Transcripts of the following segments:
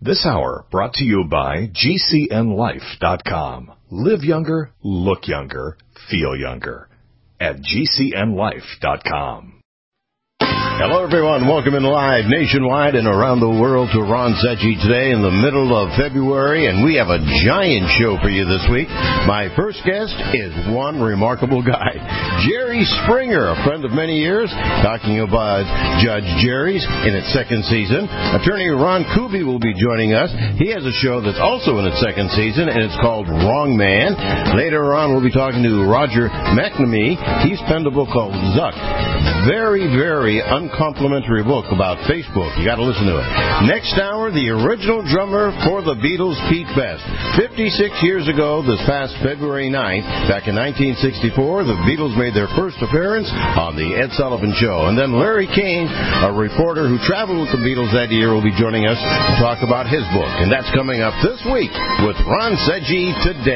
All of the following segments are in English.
This hour brought to you by GCNLife.com. Live younger, look younger, feel younger at GCNLife.com. Hello, everyone. Welcome in live nationwide and around the world to Ron Secchi today in the middle of February, and we have a giant show for you this week. My first guest is one remarkable guy, Jerry Springer, a friend of many years, talking about Judge Jerry's in its second season. Attorney Ron Kuby will be joining us. He has a show that's also in its second season, and it's called Wrong Man. Later on, we'll be talking to Roger McNamee. He's penned a book called Zuck. Very, very uncomplimentary book about Facebook. You got to listen to it. Next hour, the original drummer for the Beatles, Pete Best. 56 years ago, this past February 9th, back in 1964, the Beatles made their first appearance on the Ed Sullivan Show. And then Larry King, a reporter who traveled with the Beatles that year, will be joining us to talk about his book. And that's coming up this week with Ron Secchi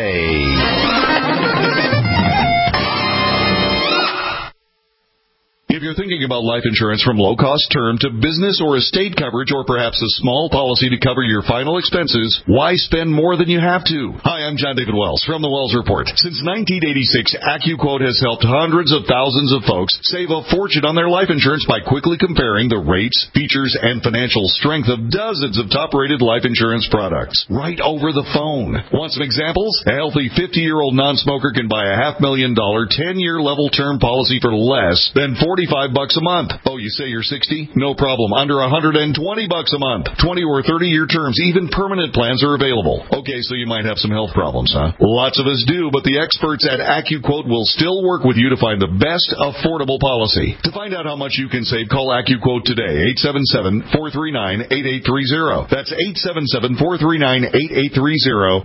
Today. If you're thinking about life insurance from low-cost term to business or estate coverage, or perhaps a small policy to cover your final expenses, why spend more than you have to? Hi, I'm John David Wells from the Wells Report. Since 1986, AccuQuote has helped hundreds of thousands of folks save a fortune on their life insurance by quickly comparing the rates, features, and financial strength of dozens of top-rated life insurance products right over the phone. Want some examples? A healthy 50-year-old non-smoker can buy a $500,000 10-year level term policy for less than $45 a month. Oh, you say you're 60? No problem. Under $120 a month. 20 or 30-year terms, even permanent plans are available. Okay, so you might have some health problems, huh? Lots of us do, but the experts at AccuQuote will still work with you to find the best affordable policy. To find out how much you can save, call AccuQuote today. 877-439-8830. That's 877-439-8830.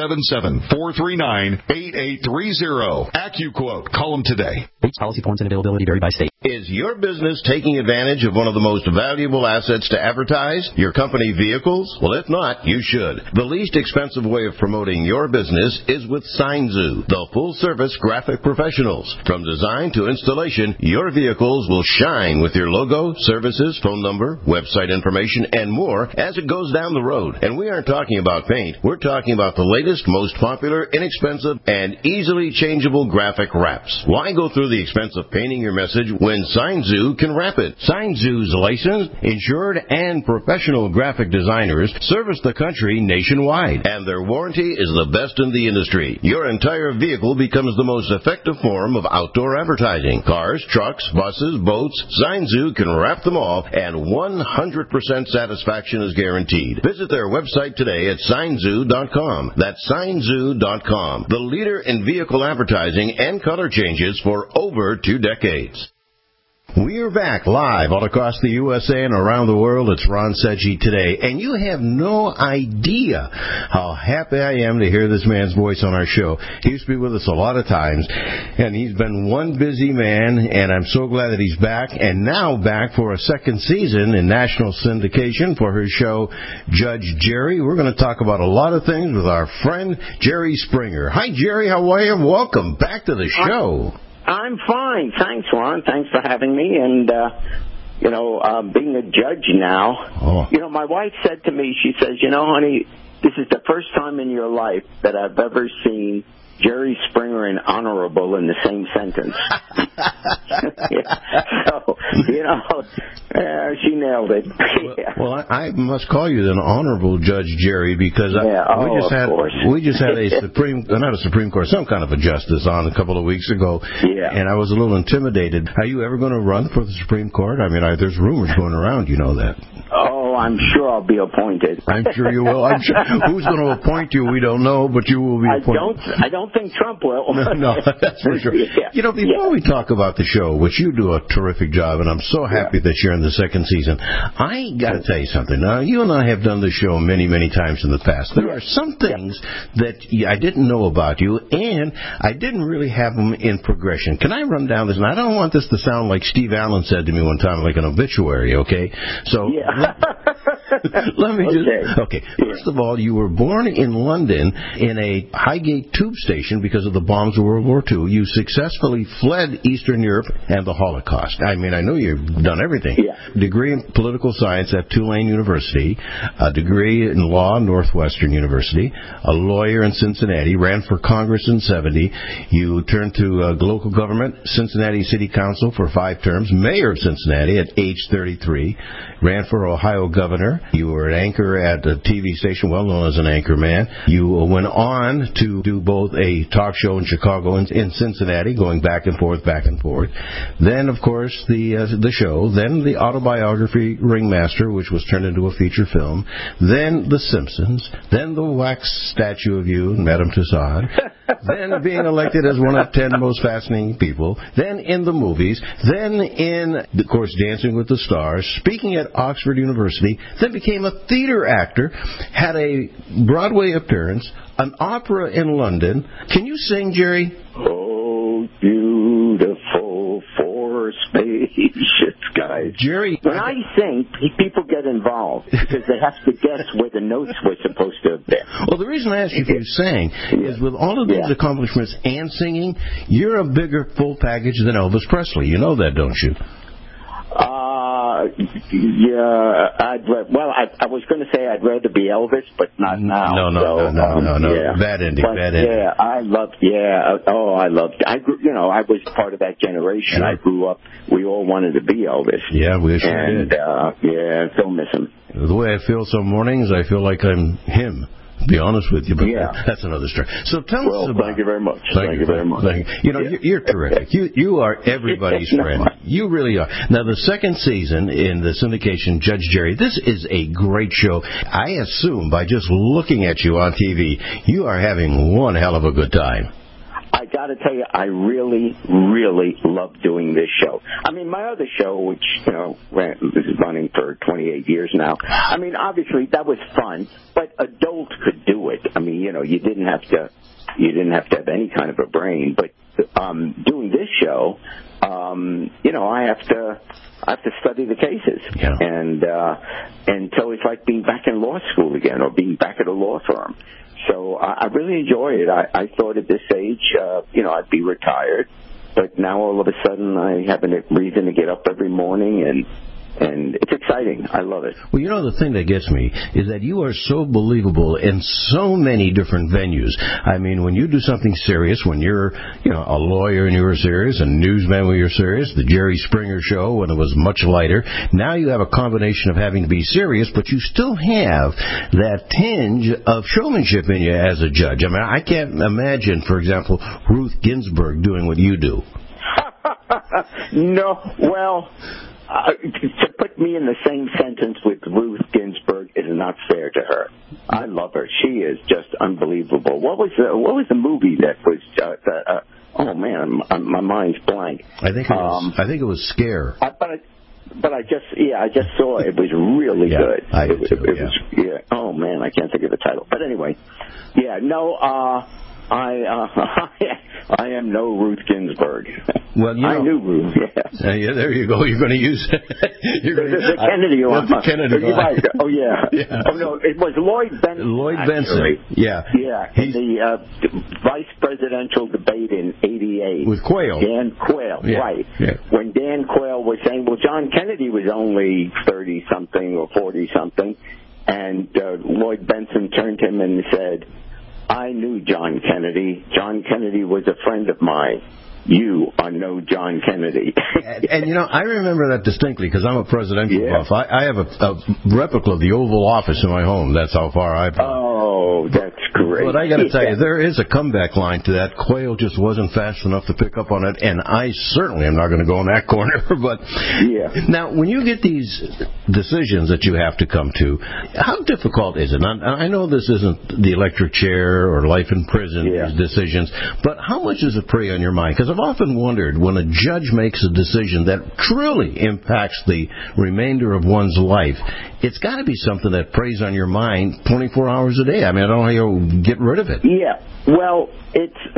877-439-8830. AccuQuote. Call them today. Policy forms and availability vary by state. Is your business taking advantage of one of the most valuable assets to advertise? Your company vehicles? Well, if not, you should. The least expensive way of promoting your business is with SignZoo, the full-service graphic professionals. From design to installation, your vehicles will shine with your logo, services, phone number, website information, and more as it goes down the road. And we aren't talking about paint. We're talking about the latest, most popular, inexpensive, and easily changeable graphic wraps. Why go through the expense of painting your message when SignZoo can wrap it? SignZoo's licensed, insured, and professional graphic designers service the country nationwide, and their warranty is the best in the industry. Your entire vehicle becomes the most effective form of outdoor advertising. Cars, trucks, buses, boats, SignZoo can wrap them all, and 100% satisfaction is guaranteed. Visit their website today at SignZoo.com. That's SignZoo.com, the leader in vehicle advertising and color changes for over 2 decades. We are back live all across the USA and around the world. It's Ron Secchi Today. And you have no idea how happy I am to hear this man's voice on our show. He used to be with us a lot of times, and he's been one busy man, and I'm so glad that he's back, and now back for a second season in national syndication for his show, Judge Jerry. We're going to talk about a lot of things with our friend Jerry Springer. Hi, Jerry. How are you? Welcome back to the show. I'm fine. Thanks, Ron. Thanks for having me. And, being a judge now, my wife said to me, she says, honey, this is the first time in your life that I've ever seen Jerry Springer and honorable in the same sentence. So, she nailed it. Well, I must call you an honorable Judge Jerry, because we just had a Supreme Court, some kind of a justice on a couple of weeks ago, and I was a little intimidated. Are you ever going to run for the Supreme Court? I mean, there's rumors going around, you know that. Oh, I'm sure I'll be appointed. I'm sure you will. I'm sure. Who's going to appoint you? We don't know, but you will be appointed. I don't think Trump will. No, that's for sure. Before we talk about the show, which you do a terrific job, and I'm so happy that you're in the second season, I got to tell you something. Now, you and I have done the show many, many times in the past. There are some things that I didn't know about you, and I didn't really have them in progression. Can I run down this? And I don't want this to sound like Steve Allen said to me one time, like an obituary, okay? So Let me just... Okay. First of all, you were born in London in a Highgate tube station because of the bombs of World War II. You successfully fled Eastern Europe and the Holocaust. I mean, I know you've done everything. Yeah. Degree in political science at Tulane University, a degree in law, Northwestern University, a lawyer in Cincinnati, ran for Congress in 70. You turned to local government, Cincinnati City Council for 5 terms, mayor of Cincinnati at age 33, ran for Ohio governor. You were an anchor at a TV station well known as an anchor man. You went on to do both a talk show in Chicago and in Cincinnati, going back and forth. Then, of course, the show. Then the autobiography Ringmaster, which was turned into a feature film. Then The Simpsons. Then the wax statue of you, Madame Tussauds. Then being elected as one of 10 most fascinating people. Then in the movies. Then in, of course, Dancing with the Stars. Speaking at Oxford University. Then became a theater actor. Had a Broadway appearance. An opera in London. Can you sing, Jerry? Oh, beautiful for spacious skies. Jerry, when I sing, people get involved because they have to guess where the notes were supposed to have been. Well, the reason I asked you if you sang is with all of these accomplishments and singing, you're a bigger full package than Elvis Presley. You know that, don't you? I was going to say I'd rather be Elvis, but not now. No. Yeah. Bad ending. Yeah, I loved. I grew. I was part of that generation. Sure. I grew up. We all wanted to be Elvis. Yeah, we sure did. Don't miss him. The way I feel some mornings, I feel like I'm him. To be honest with you, but that's another story. So tell us about... Thank you very much. Thank you very much. You're terrific. You are everybody's friend. You really are. Now, the second season in the syndication, Judge Jerry, this is a great show. I assume by just looking at you on TV, you are having one hell of a good time. I got to tell you, I really, really love doing this show. I mean, my other show, which, is running for 28 years now, I mean, obviously that was fun, but adults could do it. I mean, you didn't have to have any kind of a brain, but doing this show, I have to study the cases. Yeah. And so it's like being back in law school again or being back at a law firm. So I really enjoy it. I thought at this age, I'd be retired, but now all of a sudden I have a reason to get up every morning, and it's exciting. I love it. Well, the thing that gets me is that you are so believable in so many different venues. I mean, when you do something serious, when you're, a lawyer and you were serious, a newsman when you're serious, the Jerry Springer Show when it was much lighter. Now you have a combination of having to be serious, but you still have that tinge of showmanship in you as a judge. I mean, I can't imagine, for example, Ruth Ginsburg doing what you do. No, well... to put me in the same sentence with Ruth Ginsburg is not fair to her. I love her. She is just unbelievable. What was the movie that was? Oh man, my mind's blank. I think it was Scare. But I just saw it. It was really good. I did too. Was, oh man, I can't think of the title. But anyway, I am no Ruth Ginsburg. Well, I knew Ruth. Yeah, there you go. You're going to use the Kennedy one. The Kennedy one. Right. Oh yeah. Oh no, it was Lloyd Bentsen. Lloyd Bentsen. Yeah. Yeah. In the vice presidential debate in '88 with Quayle. Dan Quayle. Yeah. Right. Yeah. When Dan Quayle was saying, "Well, John Kennedy was only 30-something or 40-something," and Lloyd Bentsen turned to him and said, "I knew John Kennedy. John Kennedy was a friend of mine. You are no John Kennedy." and I remember that distinctly because I'm a presidential buff. I have a replica of the Oval Office in my home. That's how far I've gone. Oh, that's great. But I got to tell you, there is a comeback line to that. Quayle just wasn't fast enough to pick up on it, and I certainly am not going to go in that corner. But now, when you get these decisions that you have to come to, how difficult is it? I know this isn't the electric chair or life in prison, these decisions, but how much does it prey on your mind? Because I've often wondered when a judge makes a decision that truly impacts the remainder of one's life, it's got to be something that preys on your mind 24 hours a day. I mean, I don't know how you get rid of it. Yeah. Well, first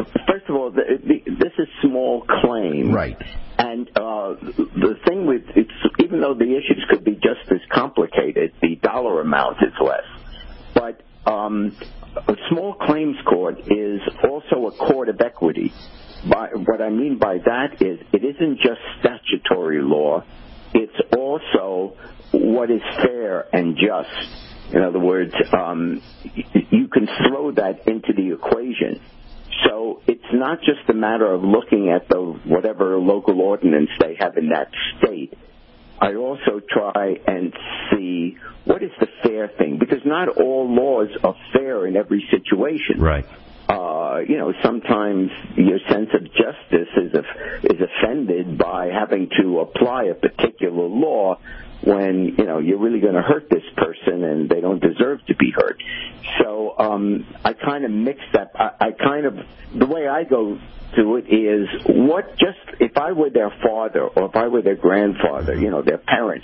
first of all, this is small claim. Right. And the thing with it's, even though the issues could be just as complicated, the dollar amount is less. But a small claims court is also a court of equity. What I mean by that is it isn't just statutory law. It's also what is fair and just. In other words, you can throw that into the equation. So it's not just a matter of looking at whatever local ordinance they have in that state. I also try and see what is the fair thing, because not all laws are fair in every situation. Right. Sometimes your sense of justice is offended by having to apply a particular law when, you're really going to hurt this person and they don't deserve to be hurt. So I kind of mix that. The way I go to it is if I were their father or if I were their grandfather, their parent,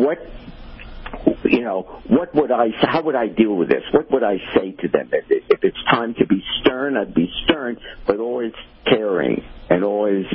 how would I deal with this? What would I say to them? If it's time to be stern, I'd be stern, but always caring and always,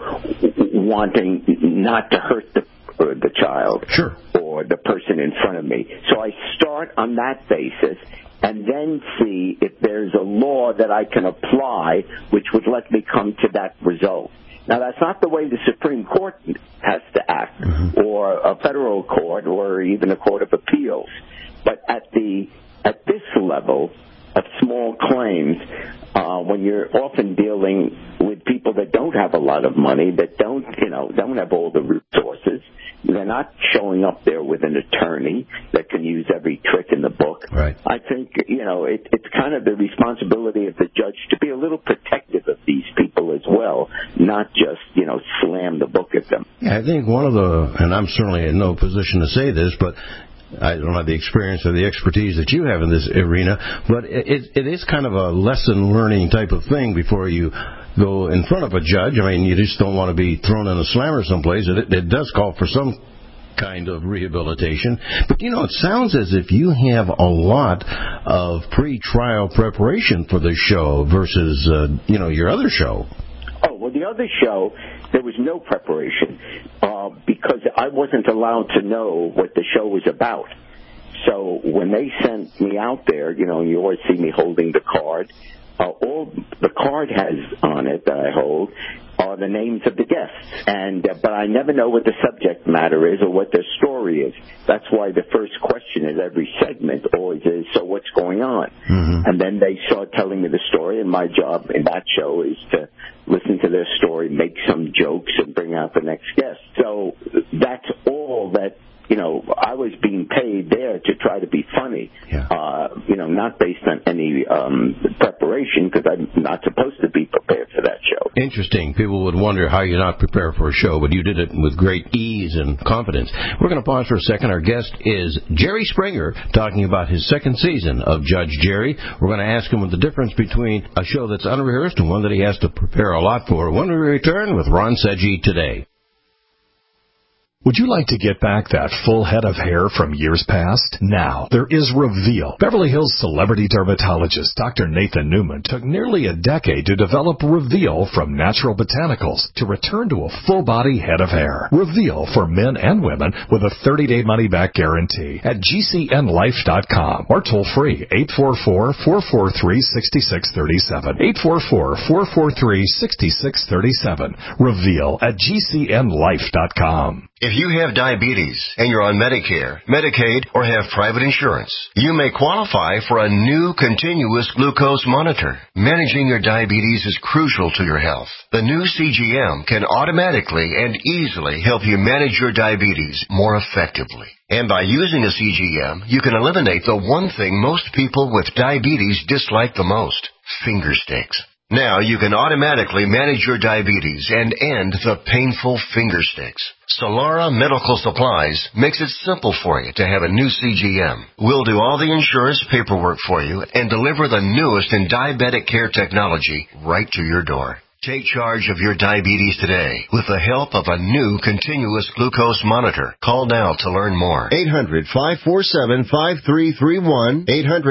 wanting not to hurt the child. Sure. Or the person in front of me. So I start on that basis and then see if there's a law that I can apply which would let me come to that result. Now, that's not the way the Supreme Court has to act, or a federal court, or even a court of appeals. But at this level of small claims, when you're often dealing with people that don't have a lot of money, that don't have all the resources, they're not showing up there with an attorney that can use every trick in the book. Right. I think, it's kind of the responsibility of the judge to be a little protective of these people as well, not just, slam the book at them. Yeah, I think and I'm certainly in no position to say this, but I don't have the experience or the expertise that you have in this arena, but it is kind of a lesson learning type of thing before you go in front of a judge. I mean, you just don't want to be thrown in a slammer someplace. It does call for some kind of rehabilitation. But, it sounds as if you have a lot of pre-trial preparation for this show versus, your other show. Oh, well, the other show, there was no preparation because I wasn't allowed to know what the show was about. So when they sent me out there, you always see me holding the card. All the card has on it that I hold are the names of the guests, but I never know what the subject matter is or what their story is. That's why the first question in every segment always is, so what's going on? Mm-hmm. And then they start telling me the story, and my job in that show is to listen to their story, make some jokes, and bring out the next guest. So that's all that, I was being paid there to try to be funny, not based on any preparation, because I'm not supposed to be prepared for that show. Interesting. People would wonder how you're not prepared for a show, but you did it with great ease and confidence. We're going to pause for a second. Our guest is Jerry Springer, talking about his second season of Judge Jerry. We're going to ask him what the difference between a show that's unrehearsed and one that he has to prepare a lot for. When we return with Ron Seggi today. Would you like to get back that full head of hair from years past? Now, there is Reveal. Beverly Hills celebrity dermatologist Dr. Nathan Newman took nearly a decade to develop Reveal from natural botanicals to return to a full-body head of hair. Reveal for men and women with a 30-day money-back guarantee at GCNlife.com or toll-free 844-443-6637. 844-443-6637. Reveal at GCNlife.com. If you have diabetes and you're on Medicare, Medicaid, or have private insurance, you may qualify for a new continuous glucose monitor. Managing your diabetes is crucial to your health. The new CGM can automatically and easily help you manage your diabetes more effectively. And by using a CGM, you can eliminate the one thing most people with diabetes dislike the most: finger sticks. Now you can automatically manage your diabetes and end the painful finger sticks. Solara Medical Supplies makes it simple for you to have a new CGM. We'll do all the insurance paperwork for you and deliver the newest in diabetic care technology right to your door. Take charge of your diabetes today with the help of a new continuous glucose monitor. Call now to learn more. 800-547-5331.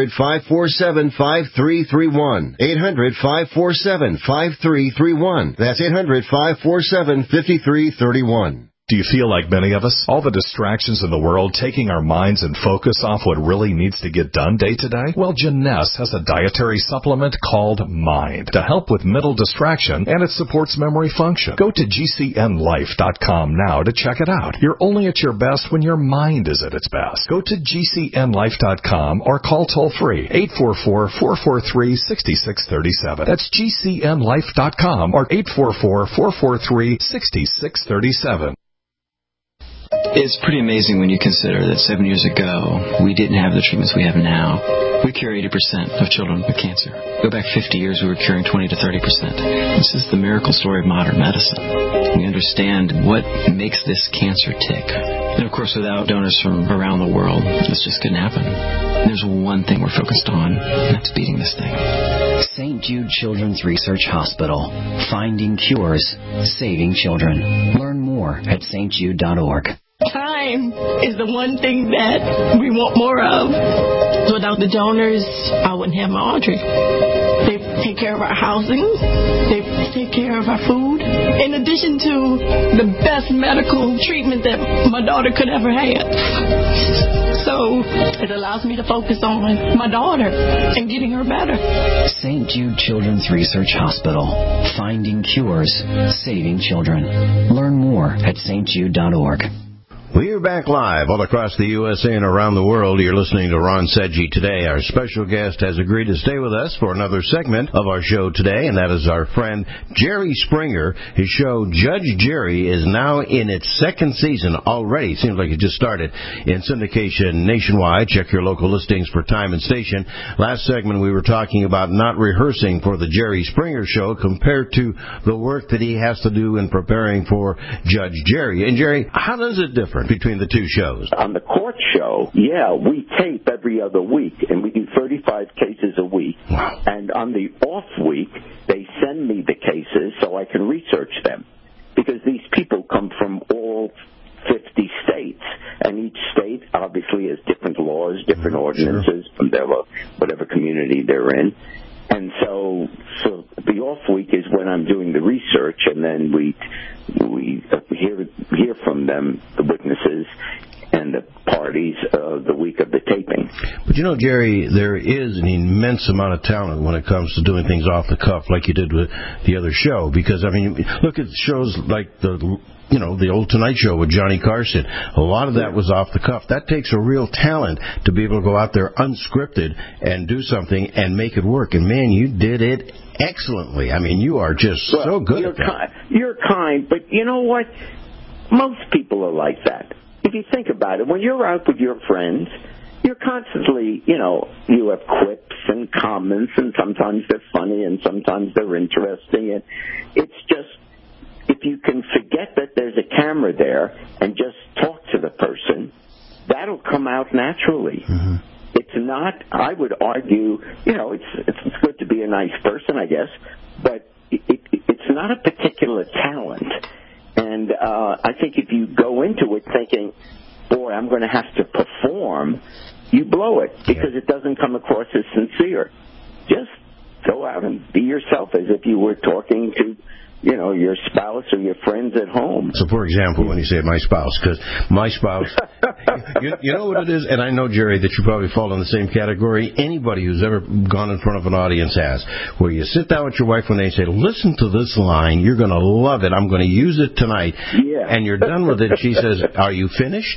800-547-5331. 800-547-5331. That's 800-547-5331. Do you feel like many of us? All the distractions in the world taking our minds and focus off what really needs to get done day to day? Well, Janess has a dietary supplement called Mind to help with mental distraction, and it supports memory function. Go to GCNlife.com now to check it out. You're only at your best when your mind is at its best. Go to GCNlife.com or call toll-free 844-443-6637. That's GCNlife.com or 844-443-6637. It's pretty amazing when you consider that 7 years ago, we didn't have the treatments we have now. We cure 80% of children with cancer. Go back 50 years, we were curing 20 to 30%. This is the miracle story of modern medicine. We understand what makes this cancer tick. And of course, without donors from around the world, this just couldn't happen. There's one thing we're focused on, and that's beating this thing. St. Jude Children's Research Hospital. Finding cures, saving children. Learn more at stjude.org. Time is the one thing that we want more of. Without the donors, I wouldn't have my Audrey. They take care of our housing. They take care of our food. In addition to the best medical treatment that my daughter could ever have. So it allows me to focus on my daughter and getting her better. St. Jude Children's Research Hospital. Finding cures, saving children. Learn more at stjude.org. We're back live all across the USA and around the world. You're listening to Ron Sedgy today. Our special guest has agreed to stay with us for another segment of our show today, and that is our friend Jerry Springer. His show, Judge Jerry, is now in its second season already. Seems like it just started in syndication nationwide. Check your local listings for time and station. Last segment, we were talking about not rehearsing for the Jerry Springer show compared to the work that he has to do in preparing for Judge Jerry. And, Jerry, how does it differ between the two shows? On the court show, we tape every other week, and we do 35 cases a week. Wow. And on the off week, they send me the cases so I can research them. Because these people come from all 50 states, and each state obviously has different laws, different ordinances from their whatever community they're in. And so the off week is when I'm doing the research, and then we hear from them, the witnesses and the parties, the week of the taping. But you know, Jerry, there is an immense amount of talent when it comes to doing things off the cuff, like you did with the other show. Because I mean, look at shows like the old Tonight Show with Johnny Carson. A lot of that was off the cuff. That takes a real talent to be able to go out there unscripted and do something and make it work. And, man, you did it excellently. I mean, you are just so good at that. You're kind, but you know what? Most people are like that. If you think about it, when you're out with your friends, you're constantly, you have quips and comments, and sometimes they're funny and sometimes they're interesting. And it's just, if you can forget that there's a camera there and just talk to the person, that'll come out naturally. Mm-hmm. It's not, I would argue, it's good to be a nice person, I guess, but it's not a particular talent. And I think if you go into it thinking, boy, I'm going to have to perform, you blow it because it doesn't come across as sincere. Just go out and be yourself as if you were talking to your spouse or your friends at home. So, for example, when you say my spouse, because my spouse, you know what it is? And I know, Jerry, that you probably fall in the same category. Anybody who's ever gone in front of an audience has, where you sit down with your wife when they say, listen to this line, you're going to love it, I'm going to use it tonight. Yeah. And you're done with it, and she says, are you finished?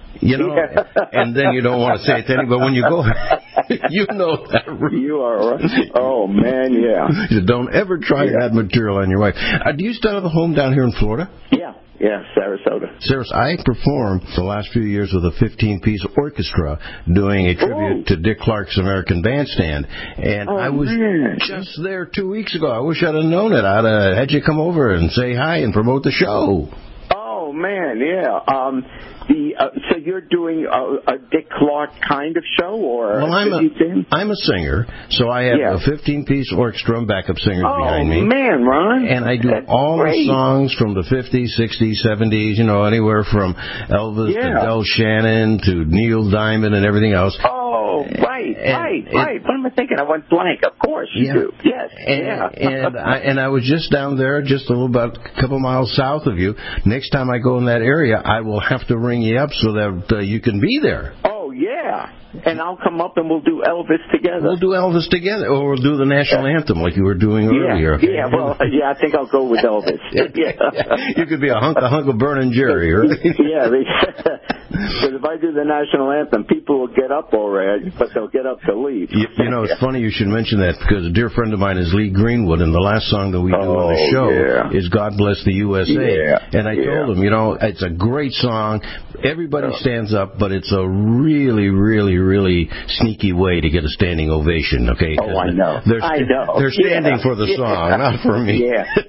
And then you don't want to say it to anybody. But when you go, you know that. You are right. Oh, man, yeah. You don't ever try that material on your wife. Do you still have a home down here in Florida? Yeah, Sarasota. I performed the last few years with a 15-piece orchestra doing a tribute to Dick Clark's American Bandstand. And I was just there 2 weeks ago. I wish I'd have known it. I'd have had you come over and say hi and promote the show. Oh man, yeah. So you're doing a Dick Clark kind of show, or? Well, I'm a singer, so I have a 15-piece orchestra and backup singers behind me. Oh man, Ron! And I do all the songs from the 50s, 60s, 70s. Anywhere from Elvis to Del Shannon to Neil Diamond and everything else. Oh, right. What am I thinking? I went blank. Of course you do. Yes. And I was just down there, just a couple miles south of you. Next time I go in that area, I will have to ring you up so that you can be there. Oh, yeah. And I'll come up and we'll do Elvis together. We'll do Elvis together, or we'll do the national anthem like you were doing earlier. Yeah, well, I think I'll go with Elvis. You could be a hunk of Burnin' Jerry, right? Yeah, because if I do the national anthem, people will get up already, but they'll get up to leave. It's funny you should mention that, because a dear friend of mine is Lee Greenwood, and the last song that we do on the show is God Bless the USA. Yeah. And I told him, it's a great song. Everybody stands up, but it's a really, really, really sneaky way to get a standing ovation, okay? Oh, I know. They're standing for the song, not for me.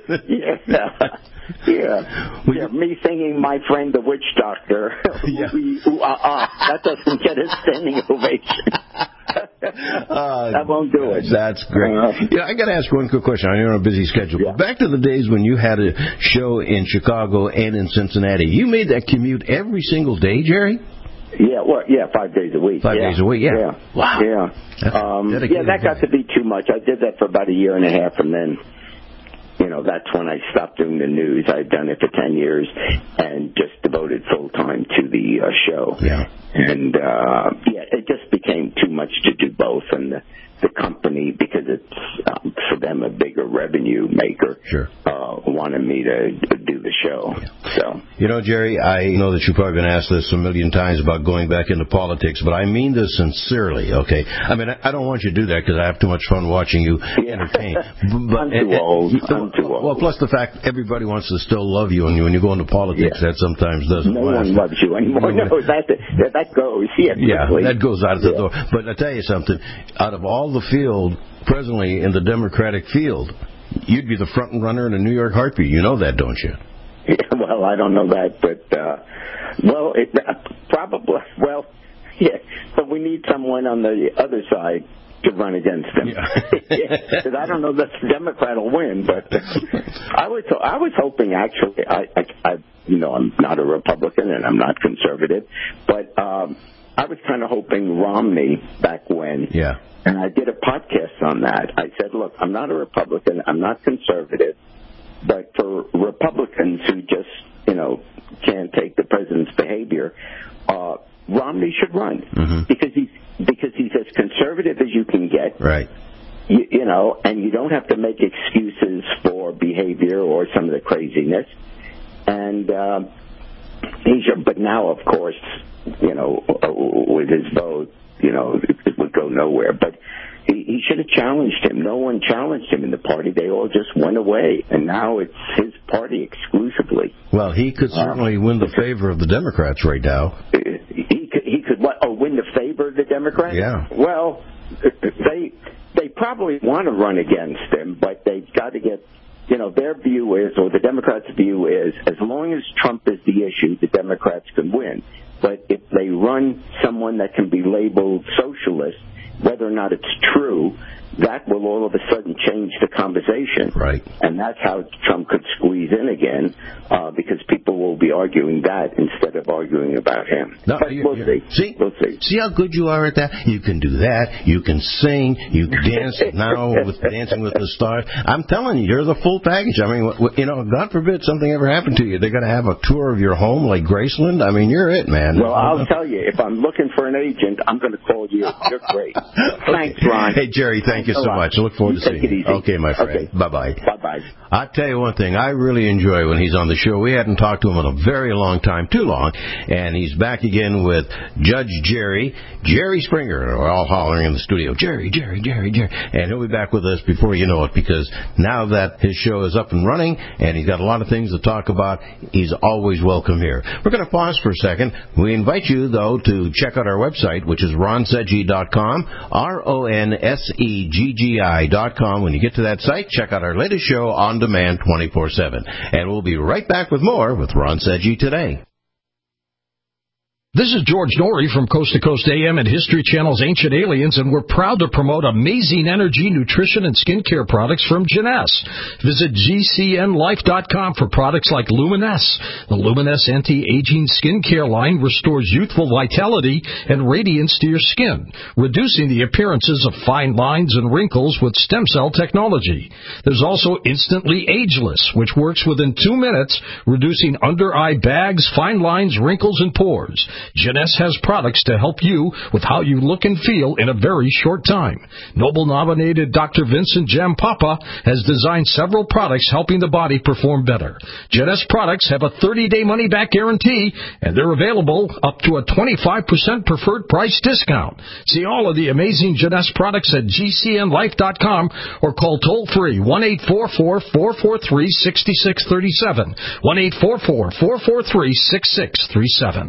Yeah, me singing My Friend the Witch Doctor. That doesn't get a standing ovation. That won't do it. That's great. I got to ask one quick question. I know you're on a busy schedule. But back to the days when you had a show in Chicago and in Cincinnati, you made that commute every single day, Jerry? Yeah, 5 days a week. 5 days a week, yeah. Wow. Yeah. That got to be too much. I did that for about a year and a half, and then that's when I stopped doing the news. I'd done it for 10 years and just devoted full time to the show. Yeah. And, it just became too much to do both. And the company, because it's for them a bigger revenue maker, wanted me to do the show. So, Jerry, I know that you've probably been asked this a million times about going back into politics, but I mean this sincerely, okay? I mean, I don't want you to do that because I have too much fun watching you entertain. I'm too old. Well, plus the fact everybody wants to still love you, and when you go into politics, that sometimes doesn't No last. one loves you anymore. No, that goes. That goes out of the door. But I tell you something, out of all the field presently in the Democratic field, you'd be the front runner in a New York heartbeat. You know that, don't you? Yeah, well, I don't know that, but probably. Well, but we need someone on the other side to run against him. Because I don't know that the Democrat will win, but I was hoping actually. I'm not a Republican and I'm not conservative, but I was kind of hoping Romney back when. Yeah. And I did a podcast on that. I said, look, I'm not a Republican, I'm not conservative, but for Republicans who just, can't take the president's behavior, Romney should run because he's as conservative as you can get. Right. And you don't have to make excuses for behavior or some of the craziness. And but now, of course, with his vote, it would go nowhere. But he should have challenged him. No one challenged him in the party. They all just went away. And now it's his party exclusively. Well, he could certainly win the favor of the Democrats right now. He could what? Oh, win the favor of the Democrats? Yeah. Well, they probably want to run against him, but they've got to get, their view is, or the Democrats' view is, as long as Trump is the issue, the Democrats can win. But if they run someone that can be labeled socialist, whether or not it's true, that will all of a sudden change the conversation. Right. And that's how Trump could squeeze in again, because people will be arguing that instead of arguing about him. No, but we'll see. We'll see. See how good you are at that? You can do that. You can sing. You can dance now with Dancing with the Stars. I'm telling you, you're the full package. I mean, God forbid something ever happened to you. They're going to have a tour of your home like Graceland. I mean, you're it, man. Well, I'll tell you, if I'm looking for an agent, I'm going to call you. You're great. Thanks, Ron. Hey, Jerry, thank you so much. I look forward to seeing you. Okay, my friend. Okay. Bye-bye. Bye-bye. I'll tell you one thing. I really enjoy when he's on the show. We hadn't talked to him in a very long time, too long, and he's back again with Judge Jerry Springer. We're all hollering in the studio, Jerry, Jerry, Jerry, Jerry. And he'll be back with us before you know it, because now that his show is up and running and he's got a lot of things to talk about, he's always welcome here. We're going to pause for a second. We invite you, though, to check out our website, which is ronsedgy.com, RONSEGY.com. MyGGI.com. When you get to that site, check out our latest show on demand 24/7. And we'll be right back with more with Ron Seggi today. This is George Norrie from Coast to Coast AM and History Channel's Ancient Aliens, and we're proud to promote amazing energy, nutrition, and skincare products from Jeunesse. Visit GCNlife.com for products like Luminesse. The Luminesse anti-aging skincare line restores youthful vitality and radiance to your skin, reducing the appearances of fine lines and wrinkles with stem cell technology. There's also Instantly Ageless, which works within 2 minutes, reducing under-eye bags, fine lines, wrinkles, and pores. Jeunesse has products to help you with how you look and feel in a very short time. Nobel-nominated Dr. Vincent Jampapa has designed several products helping the body perform better. Jeunesse products have a 30-day money-back guarantee, and they're available up to a 25% preferred price discount. See all of the amazing Jeunesse products at GCNlife.com or call toll-free 1-844-443-6637, 1-844-443-6637.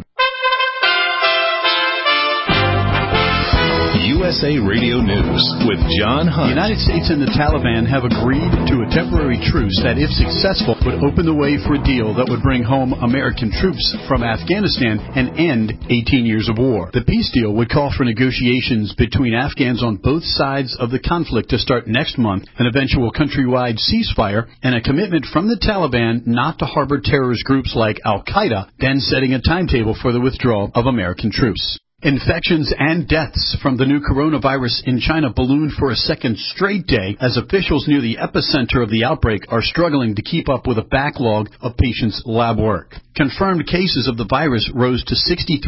USA Radio News with John Hunt. The United States and the Taliban have agreed to a temporary truce that, if successful, would open the way for a deal that would bring home American troops from Afghanistan and end 18 years of war. The peace deal would call for negotiations between Afghans on both sides of the conflict to start next month, an eventual countrywide ceasefire, and a commitment from the Taliban not to harbor terrorist groups like Al-Qaeda, then setting a timetable for the withdrawal of American troops. Infections and deaths from the new coronavirus in China ballooned for a second straight day as officials near the epicenter of the outbreak are struggling to keep up with a backlog of patients' lab work. Confirmed cases of the virus rose to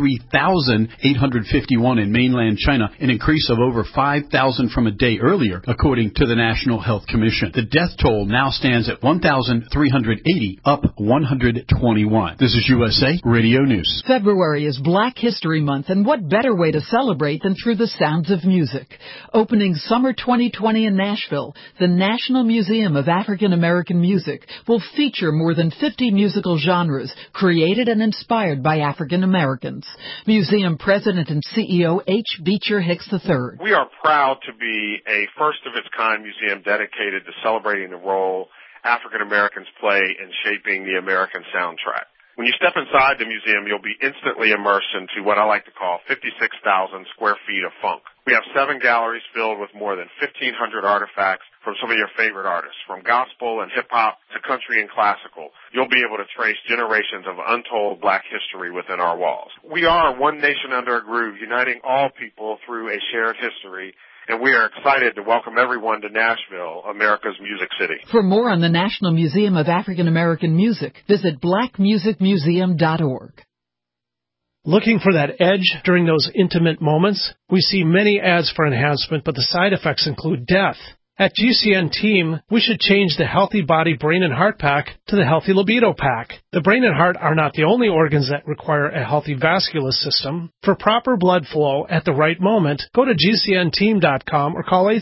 63,851 in mainland China, an increase of over 5,000 from a day earlier, according to the National Health Commission. The death toll now stands at 1,380, up 121. This is USA Radio News. February is Black History Month, and what better way to celebrate than through the sounds of music? Opening summer 2020 in Nashville, the National Museum of African American Music will feature more than 50 musical genres created and inspired by African Americans. Museum President and CEO H. Beecher Hicks III. We are proud to be a first-of-its-kind museum dedicated to celebrating the role African Americans play in shaping the American soundtrack. When you step inside the museum, you'll be instantly immersed into what I like to call 56,000 square feet of funk. We have 7 galleries filled with more than 1,500 artifacts from some of your favorite artists, from gospel and hip-hop to country and classical. You'll be able to trace generations of untold Black history within our walls. We are one nation under a groove, uniting all people through a shared history. And we are excited to welcome everyone to Nashville, America's music city. For more on the National Museum of African American Music, visit blackmusicmuseum.org. Looking for that edge during those intimate moments? We see many ads for enhancement, but the side effects include death. At GCN Team, we should change the Healthy Body, Brain, and Heart Pack to the Healthy Libido Pack. The brain and heart are not the only organs that require a healthy vascular system. For proper blood flow at the right moment, go to GCNteam.com or call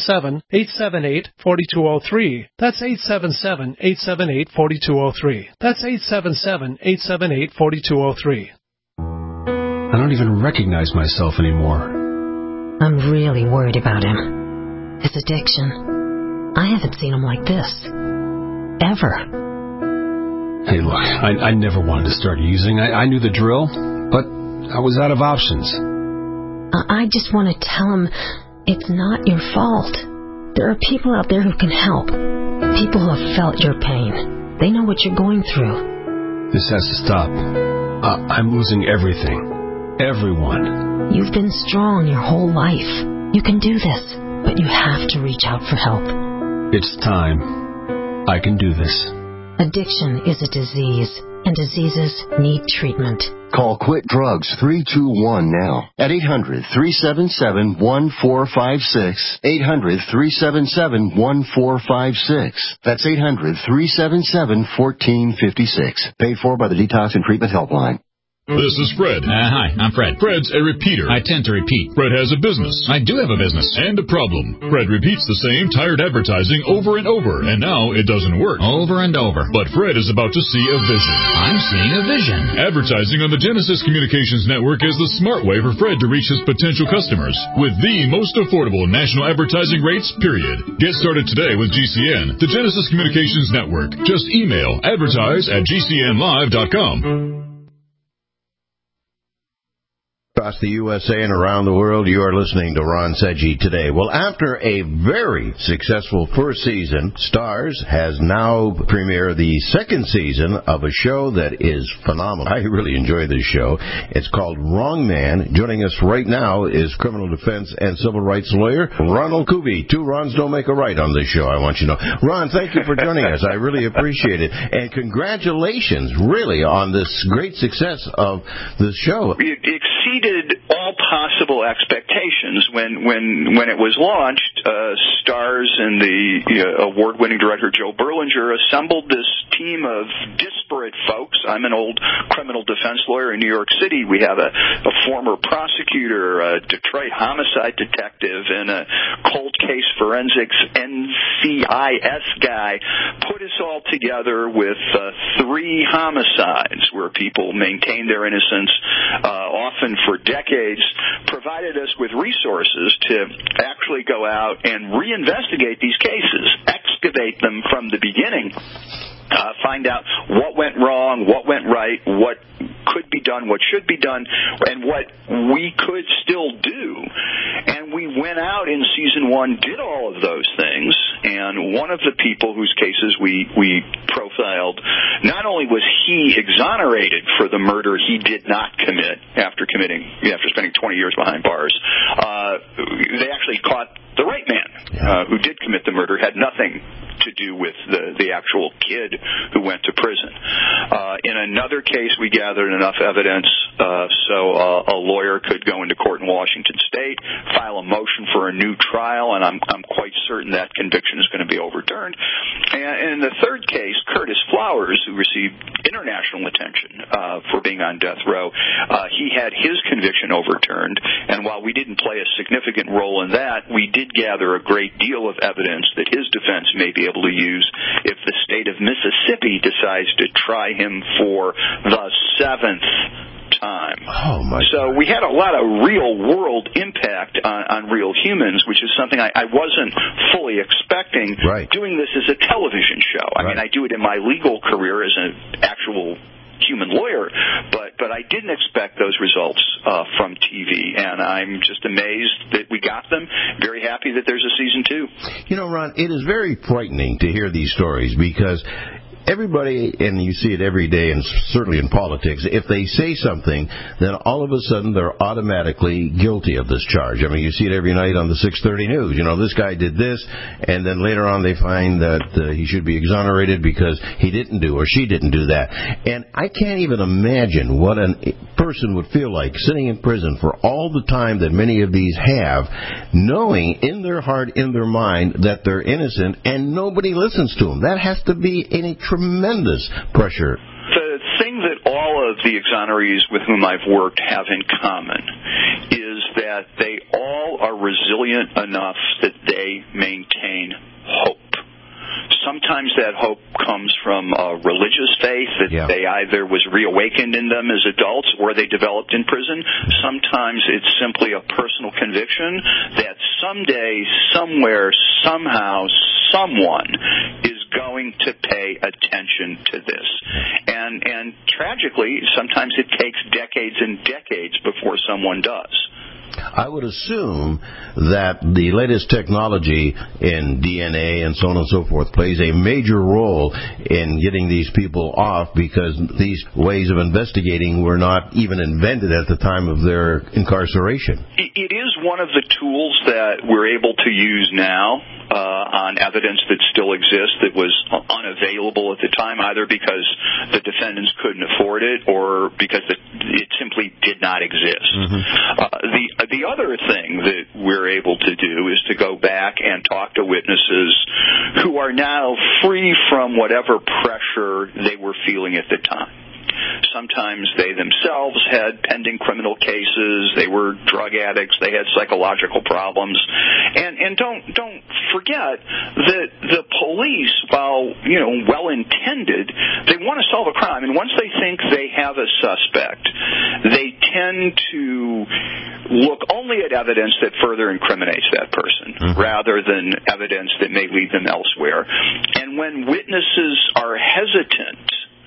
877-878-4203. That's 877-878-4203. That's 877-878-4203. I don't even recognize myself anymore. I'm really worried about him. His addiction. I haven't seen him like this. Ever. Hey, look, I never wanted to start using. I knew the drill, but I was out of options. I just want to tell him it's not your fault. There are people out there who can help. People who have felt your pain. They know what you're going through. This has to stop. I'm losing everything. Everyone. You've been strong your whole life. You can do this. But you have to reach out for help. It's time. I can do this. Addiction is a disease, and diseases need treatment. Call Quit Drugs 321 now at 800-377-1456. 800-377-1456. That's 800-377-1456. Paid for by the Detox and Treatment Helpline. This is Fred. Hi, I'm Fred. Fred's a repeater. I tend to repeat. Fred has a business. I do have a business. And a problem. Fred repeats the same tired advertising over and over, and now it doesn't work. Over and over. But Fred is about to see a vision. I'm seeing a vision. Advertising on the Genesis Communications Network is the smart way for Fred to reach his potential customers with the most affordable national advertising rates, period. Get started today with GCN, the Genesis Communications Network. Just email advertise@gcnlive.com. Across the USA and around the world, you are listening to Ron Seggi Today. Well, after a very successful first season, Starz has now premiered the second season of a show that is phenomenal. I really enjoy this show. It's called Wrong Man. Joining us right now is criminal defense and civil rights lawyer Ronald Kuby. Two Rons don't make a right on this show, I want you to know. Ron, thank you for joining us. I really appreciate it. And congratulations, really, on this great success of this show. It exceeded all possible expectations when it was launched. Starz and the award-winning director Joe Berlinger assembled this team of disparate folks. I'm an old criminal defense lawyer in New York City. We have a former prosecutor, a Detroit homicide detective, and a cold case forensics NCIS guy. Put us all together with 3 homicides where people maintained their innocence, often for decades, provided us with resources to actually go out and reinvestigate these cases, excavate them from the beginning, find out what went wrong, what went right, what could be done, what should be done, and what we could still do. And we went out in season 1, did all of those things, and one of the people whose cases we profiled, not only was he exonerated for the murder he did not commit after spending 20 years behind bars, they actually caught the right man who did commit the murder, had nothing to do with the actual kid who went to prison. In another case, we gathered enough evidence so a lawyer could go into court in Washington State, file a motion for a new trial, and I'm quite certain that conviction is going to be overturned. And in the third case, Curtis Flowers, who received international attention for being on death row, he had his conviction overturned, and while we didn't play a significant role in that, we did gather a great deal of evidence that his defense may be able to use if the state of Mississippi decides to try him for the 7th time. Oh my so God. We had a lot of real-world impact on real humans, which is something I wasn't fully expecting doing this as a television show. I mean, I do it in my legal career as an actual human lawyer, but I didn't expect those results from TV, and I'm just amazed that we got them. Very happy that there's a season 2. You know, Ron, it is very frightening to hear these stories because everybody, and you see it every day, and certainly in politics, if they say something, then all of a sudden they're automatically guilty of this charge. I mean, you see it every night on the 6:30 News. You know, this guy did this, and then later on they find that he should be exonerated because he didn't do or she didn't do that. And I can't even imagine what a person would feel like sitting in prison for all the time that many of these have, knowing in their heart, in their mind, that they're innocent, and nobody listens to them. That has to be a tremendous pressure. The thing that all of the exonerees with whom I've worked have in common is that they all are resilient enough that they maintain hope. Sometimes that hope comes from religious faith that they either was reawakened in them as adults or they developed in prison. Sometimes it's simply a personal conviction that someday, somewhere, somehow, someone is going to pay attention to this. And tragically, sometimes it takes decades and decades before someone does. I would assume that the latest technology in DNA and so on and so forth plays a major role in getting these people off because these ways of investigating were not even invented at the time of their incarceration. It is one of the tools that we're able to use now on evidence that still exists that was unavailable at the time, either because the defendants couldn't afford it or because it simply did not exist. Mm-hmm. The other thing that we're able to do is to go back and talk to witnesses who are now free from whatever pressure they were feeling at the time. Sometimes they themselves had pending criminal cases. They were drug addicts. They had psychological problems. And don't forget that the police, while, well-intended, they want to solve a crime. And once they think they have a suspect, they tend to look only at evidence that further incriminates that person rather than evidence that may lead them elsewhere. And when witnesses are hesitant,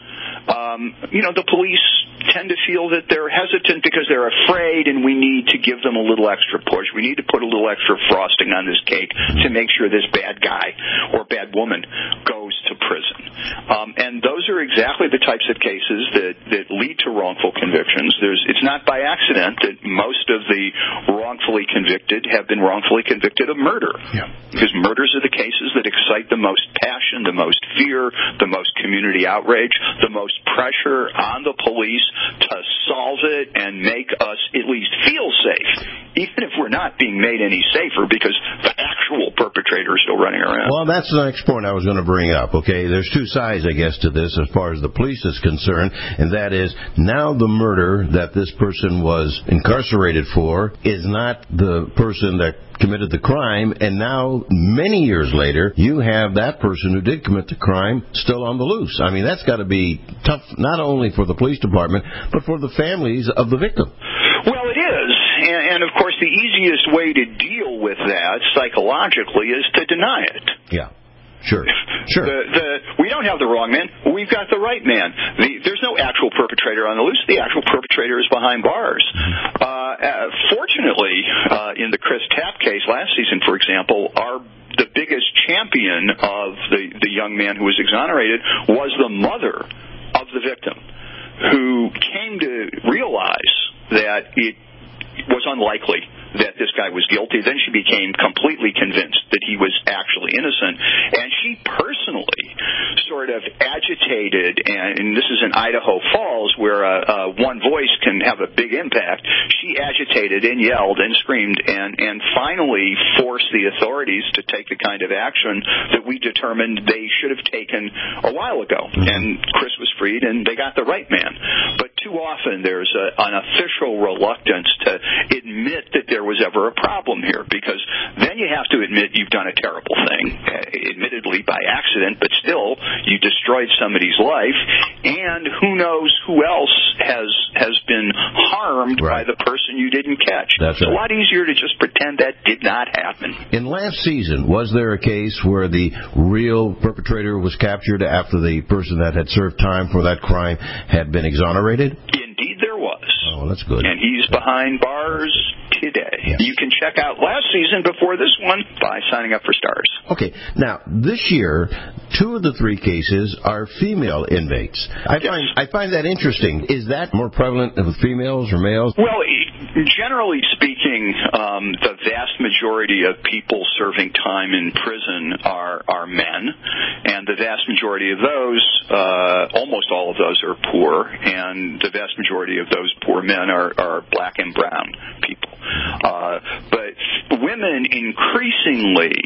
the police tend to feel that they're hesitant because they're afraid, and we need to give them a little extra push. We need to put a little extra frosting on this cake to make sure this bad guy or bad woman goes to prison. And those are exactly the types of cases that lead to wrongful convictions. It's not by accident that most of the wrongfully convicted have been wrongfully convicted of murder. Yeah. Because murders are the cases that excite the most passion, the most fear, the most community outrage, the most pressure on the police to solve it and make us at least feel safe, even if we're not being made any safer because the actual perpetrator is still running around. Well, that's the next point I was going to bring up, okay? There's two sides, I guess, to this as far as the police is concerned, and that is now the murder that this person was incarcerated for is not the person that committed the crime, and now, many years later, you have that person who did commit the crime still on the loose. I mean, that's got to be tough, not only for the police department, but for the families of the victim. Well, it is. And of course, the easiest way to deal with that psychologically is to deny it. Yeah. Sure. We don't have the wrong man. We've got the right man. There's no actual perpetrator on the loose. The actual perpetrator is behind bars. Fortunately, in the Chris Tapp case last season, for example, the biggest champion of the young man who was exonerated was the mother of the victim, who came to realize that it was unlikely that this guy was guilty. Then she became completely convinced that he was actually innocent, and she personally sort of agitated, and this is in Idaho Falls where one voice can have a big impact. She agitated and yelled and screamed and finally forced the authorities to take the kind of action that we determined they should have taken a while ago. And Chris was freed, and they got the right man. But too often there's an official reluctance to admit that there was ever a problem here, because then you have to admit you've done a terrible thing, admittedly by accident, but still you destroyed somebody's life, and who knows who else has been harmed by the person you didn't catch. That's It's a lot easier to just pretend that did not happen. In last season, was there a case where the real perpetrator was captured after the person that had served time for that crime had been exonerated? Indeed there was. Oh, that's good. And he's behind bars today. Yes. You can check out last season before this one by signing up for Stars. Okay. Now, this year, 2 of the 3 cases are female inmates. I find that interesting. Is that more prevalent with females or males? Well, generally speaking, the vast majority of people serving time in prison are men, and the vast majority of those, almost all of those, are poor, and the vast majority of those poor men are black and brown people. But women increasingly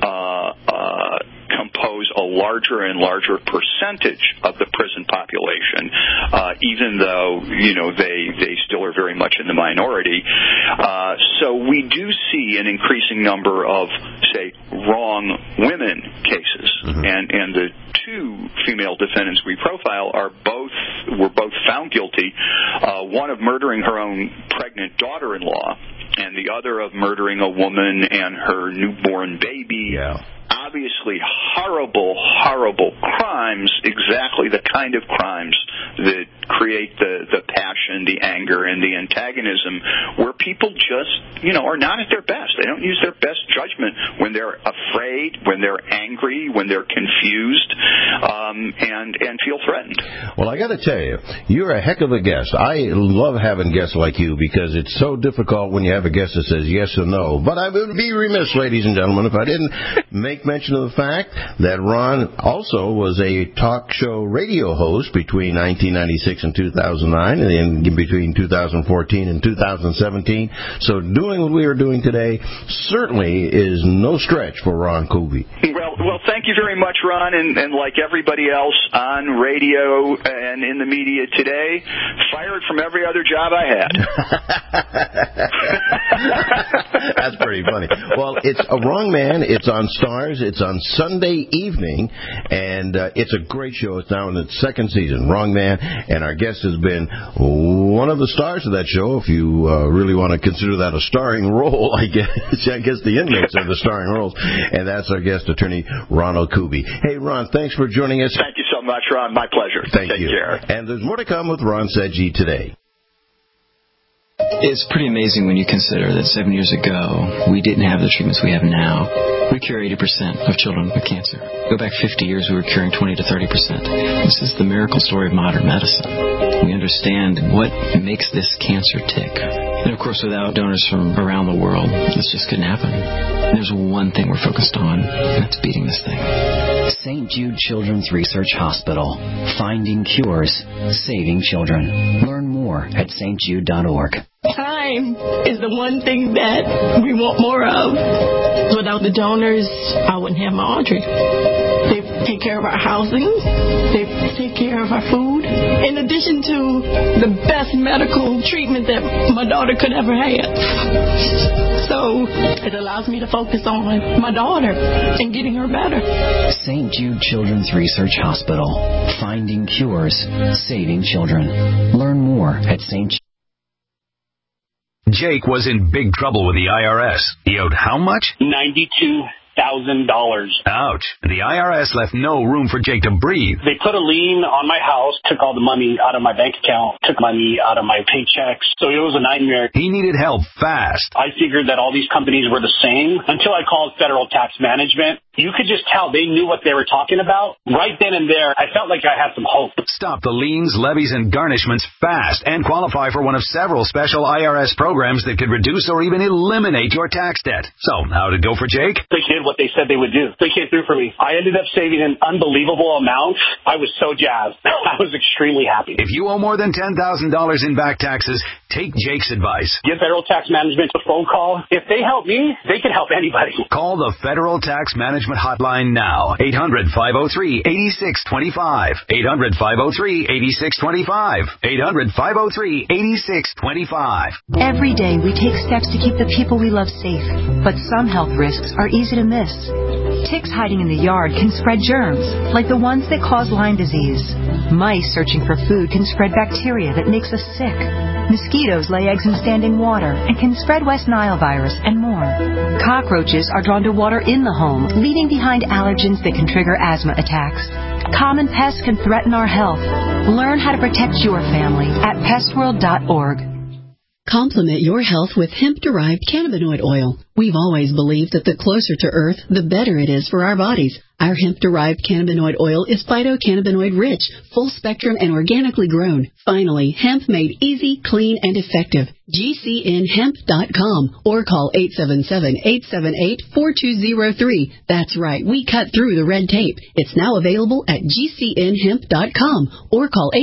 compose a larger and larger percentage of the prison population, even though, they still are very much in the minority. So we do see an increasing number of, say, wrong women cases. And the 2 female defendants we profile were both found guilty, one of murdering her own pregnant daughter-in-law, and the other of murdering a woman and her newborn baby. Yeah. Obviously horrible, horrible crimes, exactly the kind of crimes that create the passion, the anger, and the antagonism, where people just, are not at their best. They don't use their best judgment when they're afraid, when they're angry, when they're confused, and feel threatened. Well, I got to tell you, you're a heck of a guest. I love having guests like you because it's so difficult when you have a guest that says yes or no. But I would be remiss, ladies and gentlemen, if I didn't make mention of the fact that Ron also was a talk show radio host between 1996 and 2009, and in between 2014 and 2017. So doing what we are doing today certainly is no stretch for Ron Kuby. Well, Well, thank you very much, Ron, and like everybody else on radio and in the media today, fired from every other job I had. That's pretty funny. Well, it's A Wrong Man. It's on Stars. It's on Sunday evening, and it's a great show. It's now in its second season, Wrong Man, and our guest has been one of the stars of that show, if you really want to consider that a starring role, I guess. I guess the inmates are the starring roles, and that's our guest, attorney Ronald Kuby. Hey, Ron, thanks for joining us. Thank you so much, Ron. My pleasure. Thank you. Take care. And there's more to come with Ron Seggi today. It's pretty amazing when you consider that 7 years ago, we didn't have the treatments we have now. We cure 80% of children with cancer. Go back 50 years, we were curing 20 to 30%. This is the miracle story of modern medicine. We understand what makes this cancer tick. And of course, without donors from around the world, this just couldn't happen. And there's one thing we're focused on, and that's beating this thing. St. Jude Children's Research Hospital. Finding cures, saving children. Learn more at stjude.org. Time is the one thing that we want more of. Without the donors, I wouldn't have my Audrey. They take care of our housing. They take care of our food. In addition to the best medical treatment that my daughter could ever have. So it allows me to focus on my daughter and getting her better. St. Jude Children's Research Hospital. Finding cures, saving children. Learn more at St. Jude. Jake was in big trouble with the IRS. He owed how much? $92,000. Ouch. The IRS left no room for Jake to breathe. They put a lien on my house, took all the money out of my bank account, took money out of my paychecks. So it was a nightmare. He needed help fast. I figured that all these companies were the same until I called Federal Tax Management. You could just tell they knew what they were talking about. Right then and there, I felt like I had some hope. Stop the liens, levies, and garnishments fast and qualify for one of several special IRS programs that could reduce or even eliminate your tax debt. So, how'd it go for Jake? They did what they said they would do. They came through for me. I ended up saving an unbelievable amount. I was so jazzed. I was extremely happy. If you owe more than $10,000 in back taxes, take Jake's advice. Give Federal Tax Management a phone call. If they help me, they can help anybody. Call the Federal Tax Management hotline now. 800-503-8625. 800-503-8625. 800-503-8625. Every day we take steps to keep the people we love safe, but some health risks are easy to miss. Ticks hiding in the yard can spread germs, like the ones that cause Lyme disease. Mice searching for food can spread bacteria that makes us sick. Mosquitoes lay eggs in standing water and can spread West Nile virus and more. Cockroaches are drawn to water in the home, leaving behind allergens that can trigger asthma attacks. Common pests can threaten our health. Learn how to protect your family at pestworld.org. Complement your health with hemp-derived cannabinoid oil. We've always believed that the closer to Earth, the better it is for our bodies. Our hemp-derived cannabinoid oil is phytocannabinoid-rich, full-spectrum, and organically grown. Finally, hemp made easy, clean, and effective. GCNhemp.com or call 877-878-4203. That's right, we cut through the red tape. It's now available at GCNhemp.com or call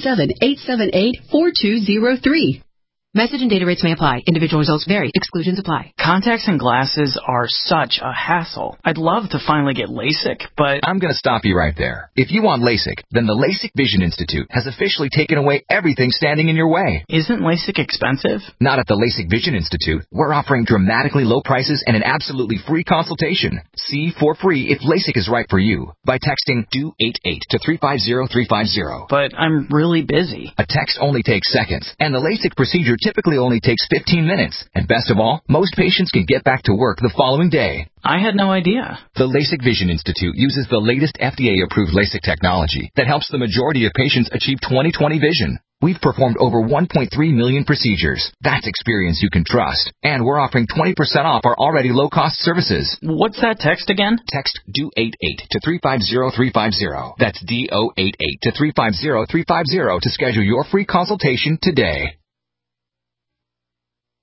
877-878-4203. Message and data rates may apply. Individual results vary. Exclusions apply. Contacts and glasses are such a hassle. I'd love to finally get LASIK, but... I'm going to stop you right there. If you want LASIK, then the LASIK Vision Institute has officially taken away everything standing in your way. Isn't LASIK expensive? Not at the LASIK Vision Institute. We're offering dramatically low prices and an absolutely free consultation. See for free if LASIK is right for you by texting DO88 to 350350. But I'm really busy. A text only takes seconds, and the LASIK procedure typically only takes 15 minutes. And best of all, most patients can get back to work the following day. I had no idea. The LASIK Vision Institute uses the latest FDA-approved LASIK technology that helps the majority of patients achieve 20/20 vision. We've performed over 1.3 million procedures. That's experience you can trust. And we're offering 20% off our already low-cost services. What's that text again? Text DO88 to 350350. That's DO88 to 350350 to schedule your free consultation today.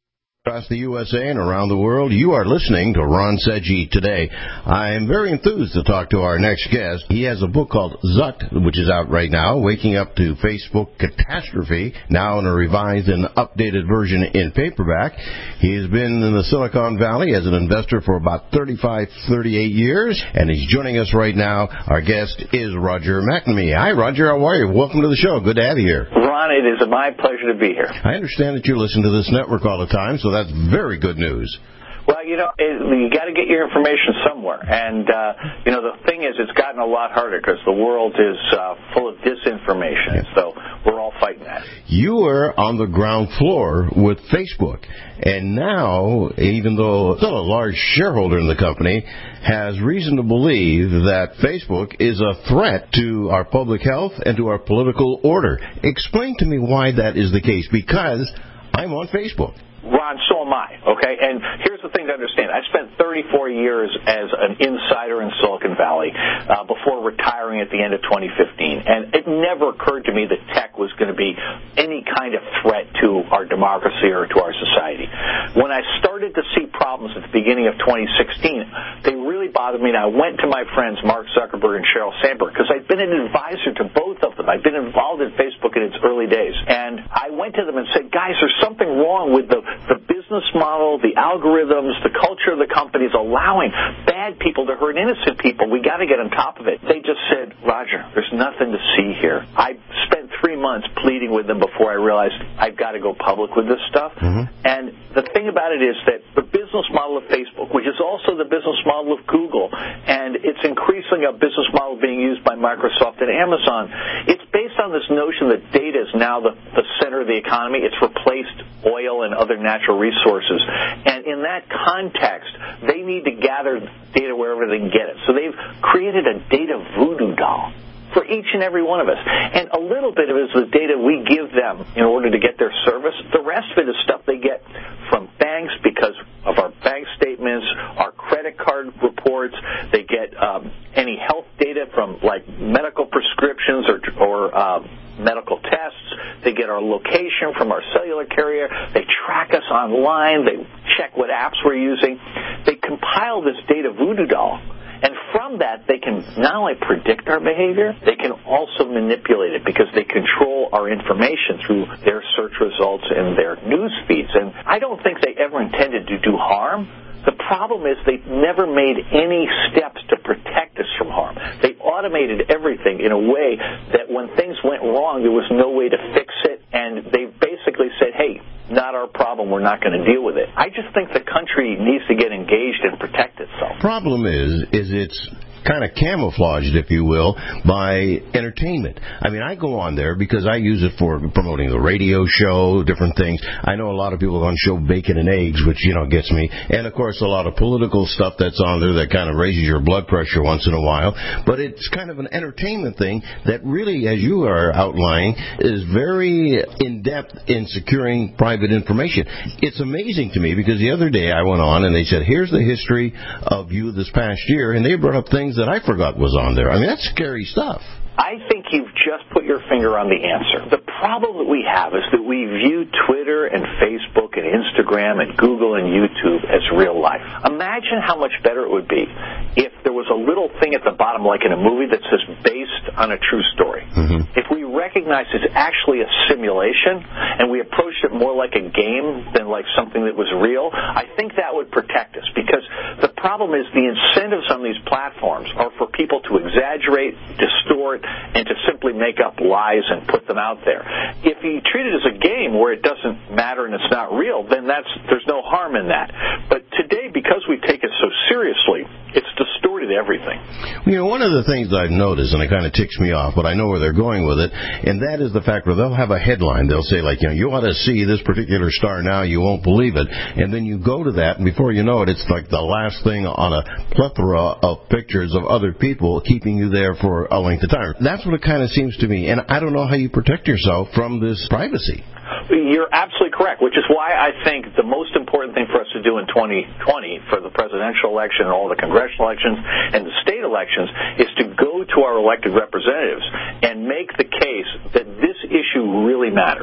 Across the USA and around the world, you are listening to Ron Said Eat Today. I am very enthused to talk to our next guest. He has a book called Zucked, which is out right now, Waking Up to Facebook Catastrophe, now in a revised and updated version in paperback. He has been in the Silicon Valley as an investor for about 38 years, and he's joining us right now. Our guest is Roger McNamee. Hi, Roger. How are you? Welcome to the show. Good to have you here. Ron, it is my pleasure to be here. I understand that you listen to this network all the time, so that's very good news. Well, you got to get your information somewhere. And, the thing is, it's gotten a lot harder because the world is full of disinformation. Yeah. So we're all fighting that. You were on the ground floor with Facebook. And now, even though still a large shareholder in the company, has reason to believe that Facebook is a threat to our public health and to our political order. Explain to me why that is the case, because I'm on Facebook. Ron, so am I, okay? And here's the thing to understand. I spent 34 years as an insider in Silicon Valley before retiring at the end of 2015. And it never occurred to me that tech was going to be any kind of threat to our democracy or to our society. When I started to see problems at the beginning of 2016, they really bothered me, and I went to my friends Mark Zuckerberg and Sheryl Sandberg because I'd been an advisor to both of them. I'd been involved in Facebook in its early days. And I went to them and said, guys, there's something wrong with the business model, the algorithms, the culture of the companies allowing bad people to hurt innocent people. We got to get on top of it. They just said, Roger, there's nothing to see here. I spent 3 months pleading with them before I realized I've got to go public with this stuff. Mm-hmm. And the thing about it is that the business model of Facebook, which is also the business model of Google, and it's increasingly a business model being used by Microsoft and Amazon, it's based on this notion that data is now the center of the economy. It's replaced oil and other natural resources. And in that context, they need to gather data wherever they can get it. So they've created a data voodoo doll for each and every one of us. And a little bit of it is the data we give them in order to get their service. The rest of it is stuff they get from banks because of our bank statements, our credit card reports. They get any health data from, like, medical prescriptions or medical tests. They get our location from our cellular carrier. They track us online. They check what apps we're using. They compile this data voodoo doll. And from that, they can not only predict our behavior, they can also manipulate it because they control our information through their search results and their news feeds. And I don't think they ever intended to do harm. The problem is they never made any steps to protect us from harm. They automated everything in a way that when things went wrong, there was no way to fix it, and they basically said, hey, not our problem, we're not going to deal with it. I just think the country needs to get engaged and protect itself. Problem is it's kind of camouflaged, if you will, by entertainment. I mean, I go on there because I use it for promoting the radio show, different things. I know a lot of people on show Bacon and Eggs, which, gets me. And, of course, a lot of political stuff that's on there that kind of raises your blood pressure once in a while. But it's kind of an entertainment thing that really, as you are outlining, is very in-depth in securing private information. It's amazing to me because the other day I went on and they said, here's the history of you this past year, and they brought up things that I forgot was on there. I mean, that's scary stuff. I think you've just put your finger on the answer. The problem that we have is that we view Twitter and Facebook and Instagram and Google and YouTube as real life. Imagine how much better it would be if there was a little thing at the bottom, like in a movie, that says based on a true story. Mm-hmm. If we recognize it's actually a simulation and we approached it more like a game than like something that was real, I think that would protect us, because the problem is the incentives on these platforms are for people to exaggerate, distort, and to simply make up lies and put them out there. If you treat it as a game where it doesn't matter and it's not real, then there's no harm in that. But today, because we take it so seriously, it's distorted everything. One of the things I've noticed, and it kind of ticks me off, but I know where they're going with it, and that is the fact where they'll have a headline. They'll say, like, you ought to see this particular star now, you won't believe it. And then you go to that, and before you know it, it's like the last thing on a plethora of pictures of other people keeping you there for a length of time. That's what it kind of seems to me. And I don't know how you protect yourself from this privacy. You're absolutely correct, which is why I think the most important thing for us to do in 2020 for the presidential election and all the congressional elections and the state elections is to go to our elected representatives and make the case that this issue really matters.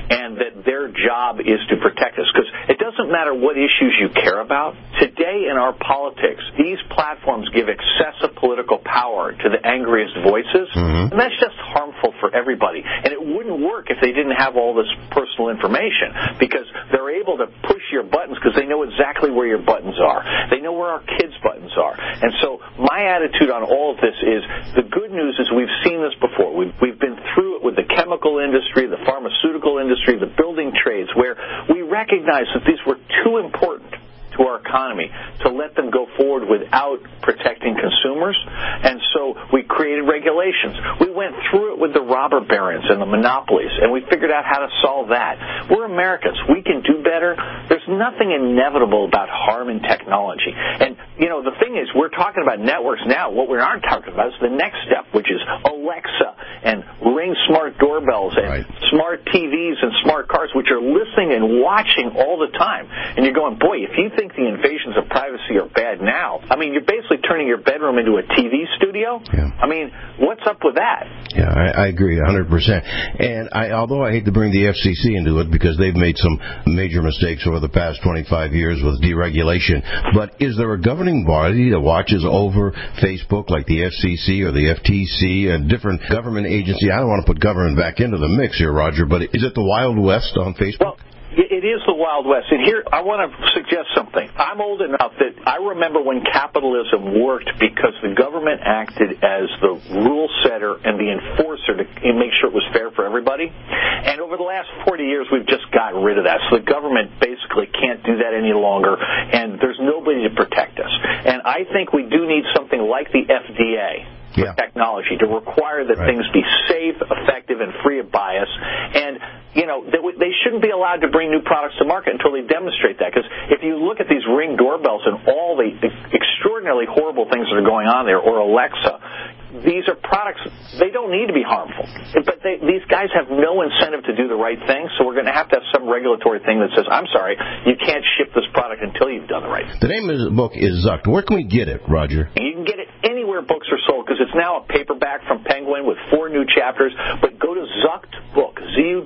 and that their job is to protect us. Because it doesn't matter what issues you care about. Today in our politics, these platforms give excessive political power to the angriest voices, and that's just harmful for everybody. And it wouldn't work if they didn't have all this personal information, because they're able to push your buttons because they know exactly where your buttons are. They know where our kids' buttons are. And so my attitude on all of this is, the good news is we've seen this before. We've been through it with the chemical industry, the pharmaceutical industry, the building trades, where we recognize that these were too important to our economy to let them go forward without protecting consumers. And so we created regulations. We went through it with the robber barons and the monopolies, and we figured out how to solve that. We're Americans. We can do better. There's nothing inevitable about harm in technology. And, you know, the thing is, we're talking about networks now. What we aren't talking about is the next step, which is Alexa and Ring smart doorbells and smart TVs and smart cars, which are listening and watching all the time. And you're going, boy, if you think the invasions of privacy are bad now, I mean, you're basically turning your bedroom into a TV studio. Yeah. I mean, what's up with that? Yeah, I agree 100%. And although I hate to bring the FCC into it because they've made some major mistakes over the past 25 years with deregulation, but is there a governing body that watches over Facebook like the FCC or the FTC and different government agencies? I don't want to put government back into the mix here, Roger, but is it the Wild West on Facebook? Well, it is the Wild West. And here, I want to suggest something. I'm old enough that I remember when capitalism worked because the government acted as the rule setter and the enforcer to make sure it was fair for everybody. And over the last 40 years, we've just gotten rid of that. So the government basically can't do that any longer, and there's nobody to protect us. And I think we do need something like the FDA. Technology to require that things be safe, effective, and free of bias. And, you know, they shouldn't be allowed to bring new products to market until they demonstrate that. Because if you look at these Ring doorbells and all the extraordinarily horrible things that are going on there, or Alexa, these are products, they don't need to be harmful. But these guys have no incentive to do the right thing, so we're going to have some regulatory thing that says, I'm sorry, you can't ship this product until you've done the right thing. The name of the book is Zucked. Where can we get it, Roger? You can get it anywhere books are sold, because it's now a paperback from Penguin with 4 new chapters. But go to Zucked Book,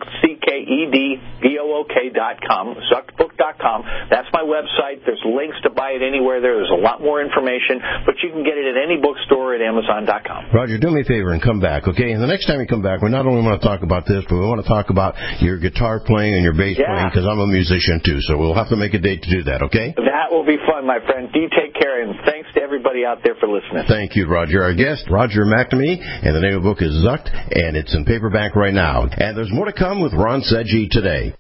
ZUCKEDBOOK.com, ZuckedBook.com. That's my website. There's links to buy it anywhere there. There's a lot more information, but you can get it at any bookstore at Amazon.com. Roger, do me a favor and come back, okay? And the next time you come back, we not only want to talk about this, but we want to talk about your guitar playing and your bass playing, because I'm a musician too, so we'll have to make a date to do that, okay? That will be fun, my friend. Do take care, and thanks to everybody out there for listening. Thank you, Roger. Our guest, Roger McNamee, and the name of the book is Zucked, and it's in paperback right now. And there's more to come with Ron Sedgy today.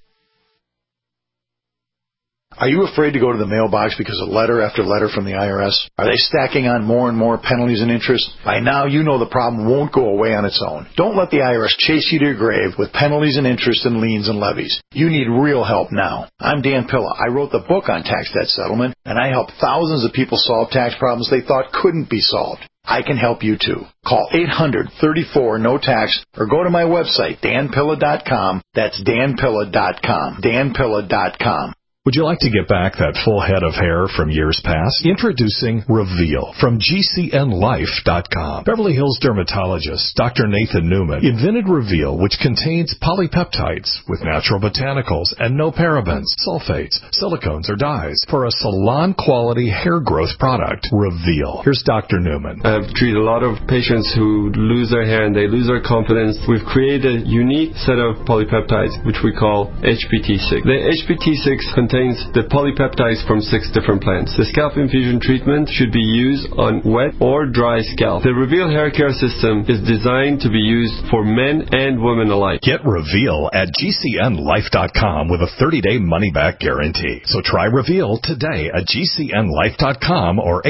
Are you afraid to go to the mailbox because of letter after letter from the IRS? Are they stacking on more and more penalties and interest? By now, you know the problem won't go away on its own. Don't let the IRS chase you to your grave with penalties and interest and liens and levies. You need real help now. I'm Dan Pilla. I wrote the book on tax debt settlement, and I help thousands of people solve tax problems they thought couldn't be solved. I can help you too. Call 800-34-NO-TAX or go to my website, danpilla.com. That's danpilla.com. danpilla.com. Would you like to get back that full head of hair from years past? Introducing Reveal from GCNLife.com. Beverly Hills dermatologist Dr. Nathan Newman invented Reveal, which contains polypeptides with natural botanicals and no parabens, sulfates, silicones, or dyes for a salon-quality hair growth product. Reveal. Here's Dr. Newman. I've treated a lot of patients who lose their hair and they lose their confidence. We've created a unique set of polypeptides, which we call HPT6. The HPT6 contains the polypeptides from 6 different plants. The scalp infusion treatment should be used on wet or dry scalp. The Reveal hair care system is designed to be used for men and women alike. Get Reveal at GCNLife.com with a 30-day money-back guarantee. So try Reveal today at GCNLife.com or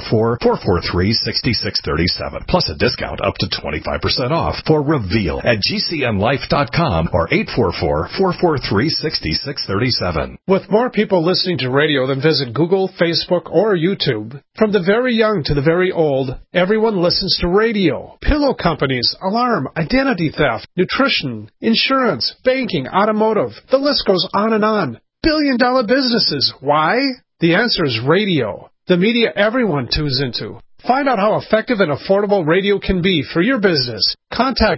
844-443-6637. Plus a discount up to 25% off for Reveal at GCNLife.com or 844-443-6637. With more people listening to radio than visit Google, Facebook, or YouTube, from the very young to the very old, everyone listens to radio. Pillow companies, alarm, identity theft, nutrition, insurance, banking, automotive. The list goes on and on. Billion-dollar businesses. Why? The answer is radio. The media everyone tunes into. Find out how effective and affordable radio can be for your business. Contact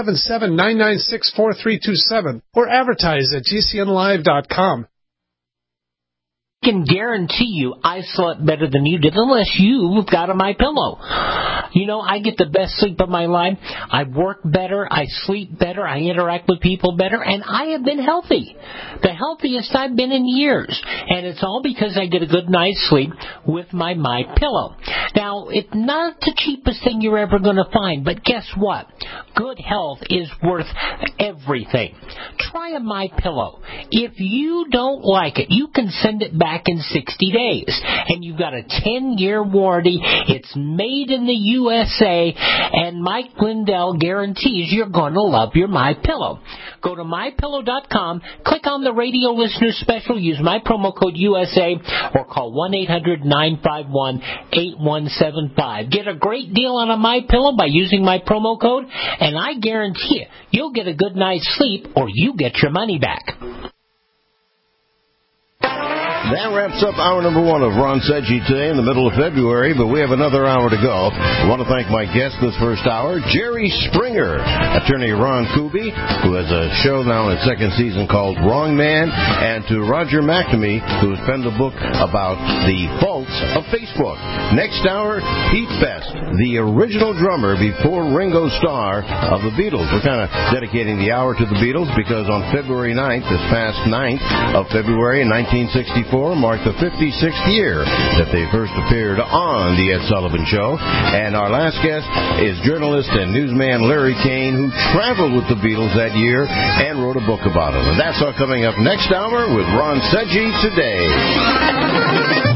877-996-4327 or advertise at GCNlive.com. I can guarantee you I slept better than you did unless you've got a MyPillow. You know, I get the best sleep of my life. I work better. I sleep better. I interact with people better. And I have been healthy. The healthiest I've been in years. And it's all because I get a good night's sleep with my MyPillow. Now, it's not the cheapest thing you're ever going to find. But guess what? Good health is worth everything. Try a MyPillow. If you don't like it, you can send it back in 60 days. And you've got a 10-year warranty. It's made in the USA. And Mike Lindell guarantees you're going to love your MyPillow. Go to MyPillow.com, click on the radio listener special, use my promo code USA, or call 1-800-951-8175. Get a great deal on a MyPillow by using my promo code, and I guarantee you'll get a good night's sleep or you get your money back. That wraps up hour number one of Ron Sedgy today in the middle of February, but we have another hour to go. I want to thank my guest this first hour, Jerry Springer, attorney Ron Kuby, who has a show now in its second season called Wrong Man, and to Roger McNamee, who has penned a book about the faults of Facebook. Next hour, Pete Best, the original drummer before Ringo Starr of the Beatles. We're kind of dedicating the hour to the Beatles because on February 9th, this past 9th of February in 1964, marked the 56th year that they first appeared on The Ed Sullivan Show. And our last guest is journalist and newsman Larry Kane, who traveled with the Beatles that year and wrote a book about them. And that's all coming up next hour with Ron Sedgy Today.